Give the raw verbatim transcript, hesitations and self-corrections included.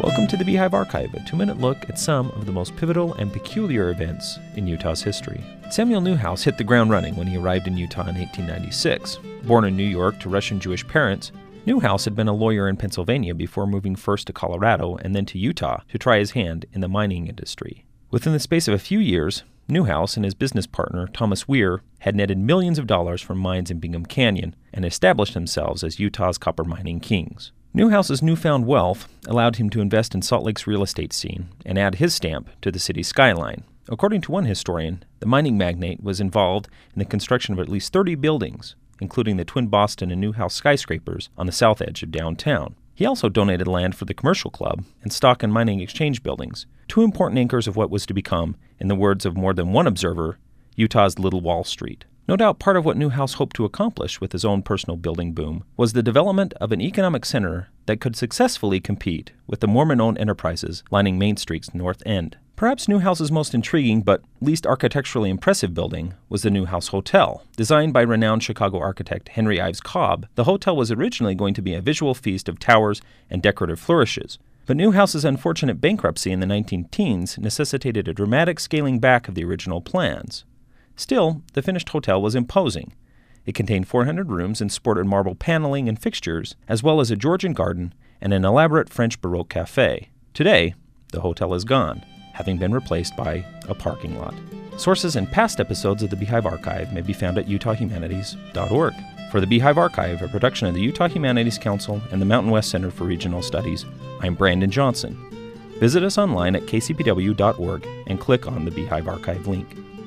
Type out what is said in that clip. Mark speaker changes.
Speaker 1: Welcome to the Beehive Archive, a two-minute look at some of the most pivotal and peculiar events in Utah's history. Samuel Newhouse hit the ground running when he arrived in Utah in eighteen ninety-six. Born in New York to Russian Jewish parents, Newhouse had been a lawyer in Pennsylvania before moving first to Colorado and then to Utah to try his hand in the mining industry. Within the space of a few years, Newhouse and his business partner, Thomas Weir, had netted millions of dollars from mines in Bingham Canyon and established themselves as Utah's copper mining kings. Newhouse's newfound wealth allowed him to invest in Salt Lake's real estate scene and add his stamp to the city's skyline. According to one historian, the mining magnate was involved in the construction of at least thirty buildings, including the twin Boston and Newhouse skyscrapers on the south edge of downtown. He also donated land for the commercial club and stock and mining exchange buildings, two important anchors of what was to become, in the words of more than one observer, Utah's Little Wall Street. No doubt part of what Newhouse hoped to accomplish with his own personal building boom was the development of an economic center that could successfully compete with the Mormon-owned enterprises lining Main Street's north end. Perhaps Newhouse's most intriguing but least architecturally impressive building was the Newhouse Hotel. Designed by renowned Chicago architect Henry Ives Cobb, the hotel was originally going to be a visual feast of towers and decorative flourishes. But Newhouse's unfortunate bankruptcy in the nineteen teens necessitated a dramatic scaling back of the original plans. Still, the finished hotel was imposing. It contained four hundred rooms and sported marble paneling and fixtures, as well as a Georgian garden and an elaborate French Baroque cafe. Today, the hotel is gone, having been replaced by a parking lot. Sources and past episodes of the Beehive Archive may be found at utah humanities dot org. For the Beehive Archive, a production of the Utah Humanities Council and the Mountain West Center for Regional Studies, I'm Brandon Johnson. Visit us online at k c p w dot org and click on the Beehive Archive link.